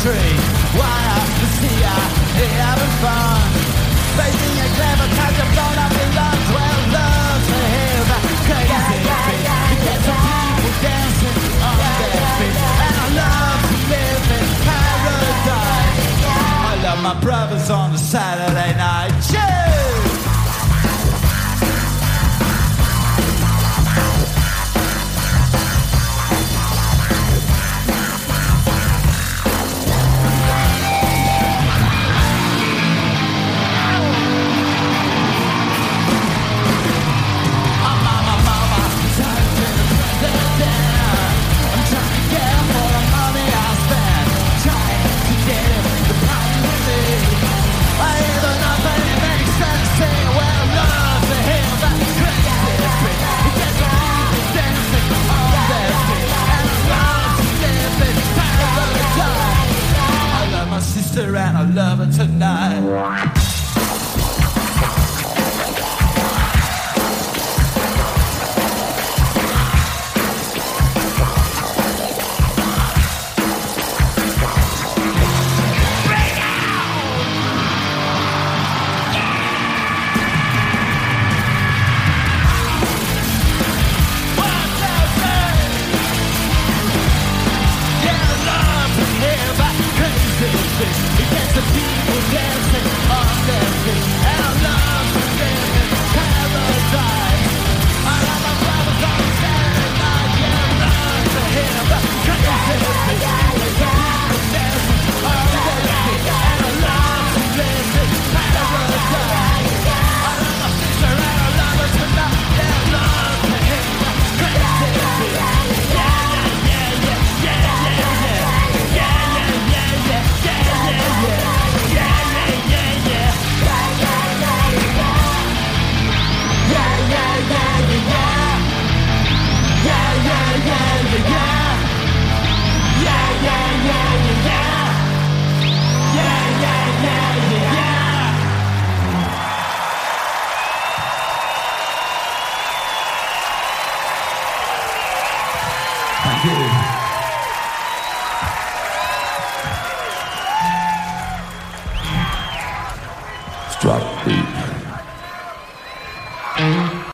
tree. Wire, the sea, having fun. Facing a clever touch of blown up in lungs. Well, love's a hell of a crazy beat. You get some people dancing on their feet. And I love to live in paradise. I love my brothers on a Saturday night. Cheers! And I love her tonight. Thank you. Drop beat.